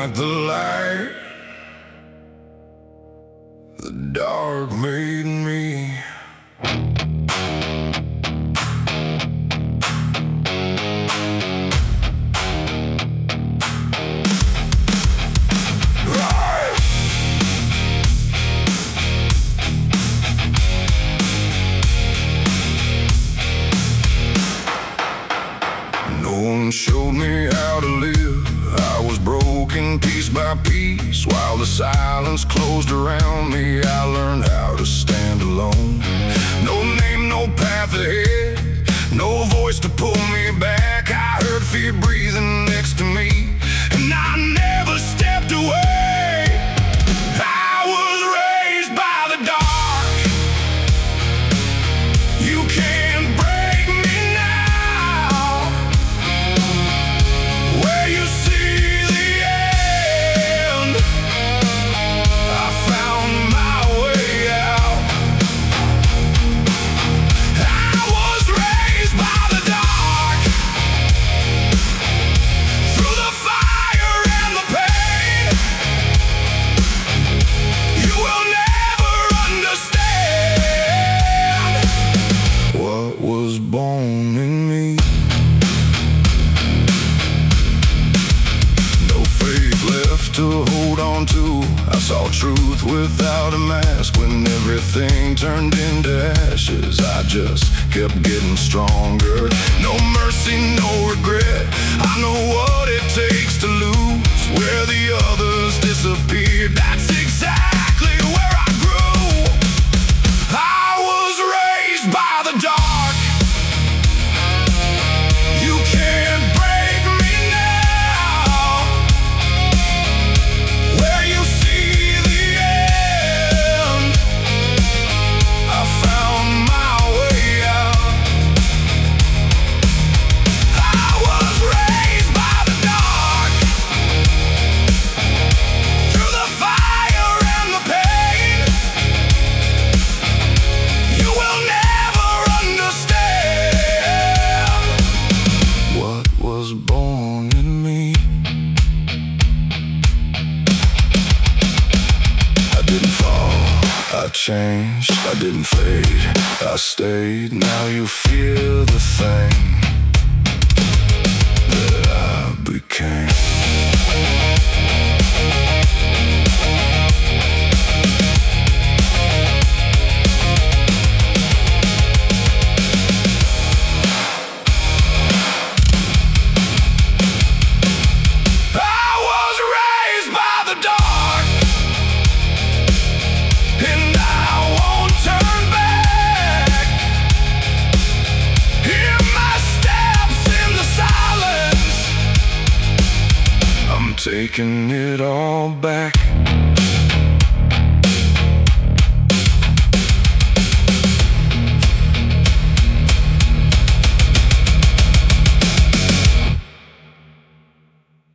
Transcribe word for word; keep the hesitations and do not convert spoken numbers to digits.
like the light, the dark made me. No one showed me how to live. I was broken piece by piece. While the silence closed around me, I learned how to stand alone. No name, no path ahead, no voice to pull me back. I heard fear breathing next to me, and I never stepped away. I was raised by the dark. You can't break me now. Where you see the end, I found my way out. I was raised by the dark, through the fire and the pain. You will never understand what was born in me. No faith left to hold on to. I saw truth without a mask. When everything turned into ashes, I just kept getting stronger. No mercy, no regret. I know what it takes to lose. Where the others disappeared, that's exactly where I grew. I was raised by the dark. You can't break me now. Where you see the end, I found my way out. I was raised by the dark, through the fire and the pain. You will never understand what was born in me. I didn't fall, I changed, I didn't fade, I stayed. Now you feel the thing that I became. I was raised by the dark, and I won't turn back. Hear my steps in the silence. I'm taking it all back.